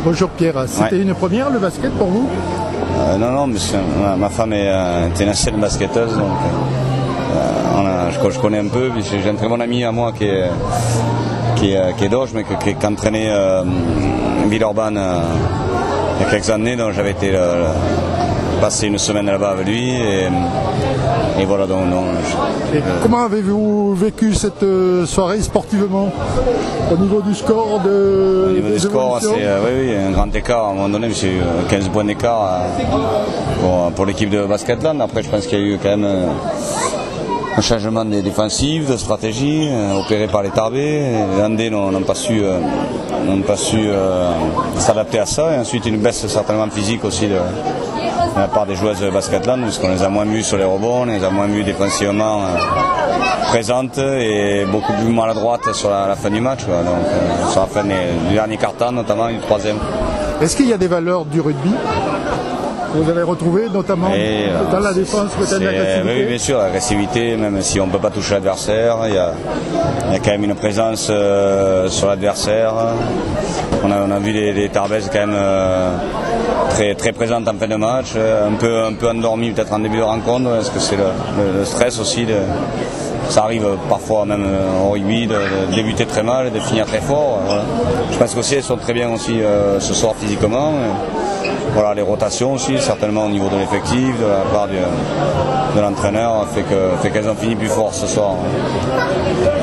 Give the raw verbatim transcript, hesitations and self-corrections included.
Bonjour Pierre, c'était ouais. une première le basket pour vous? euh, Non, non, mais ma, ma femme est, euh, est une ancienne basketteuse, donc euh, on a, je, je connais un peu. J'ai un très bon ami à moi qui est, qui est, qui est d'Auge, mais qui, qui entraînait euh, Villeurbanne euh, il y a quelques années, donc j'avais été euh, passer une semaine là-bas avec lui. Et, Et voilà, donc, donc je... Et comment avez-vous vécu cette soirée sportivement? Au niveau du score de Au niveau du score, c'est euh, oui, oui, un grand écart. À un moment donné, c'est quinze points d'écart euh, pour, pour l'équipe de Basketland. Après, je pense qu'il y a eu quand même euh, un changement des défensives, de stratégie, euh, opéré par les Tarbés. Les Andés n'ont pas su, euh, n'ont pas su euh, s'adapter à ça. Et ensuite, une baisse certainement physique aussi de, de la part des joueuses de Basketland, parce qu'on les a moins vus sur les rebonds, on les a moins vus défensivement euh, présentes et beaucoup plus maladroites sur la, la fin du match. Quoi. Donc, euh, sur la fin du dernier quart-temps, notamment du troisième. Est-ce qu'il y a des valeurs du rugby que vous avez retrouvées, notamment et, euh, dans la défense, peut-être l'agressivité? Oui, bien sûr, l'agressivité, même si on ne peut pas toucher l'adversaire, il y a, il y a quand même une présence euh, sur l'adversaire. On a, on a vu les, les Tarbaises quand même euh, très, très présentes en fin de match, un peu, un peu endormies peut-être en début de rencontre, parce que c'est le, le, le stress aussi. De, ça arrive parfois même au rugby de, de débuter très mal et de finir très fort. Voilà. Je pense qu'aussi elles sont très bien aussi euh, ce soir physiquement. Et, voilà, les rotations aussi, certainement au niveau de l'effectif, de la part du, de l'entraîneur, fait que, fait qu'elles ont fini plus fort ce soir.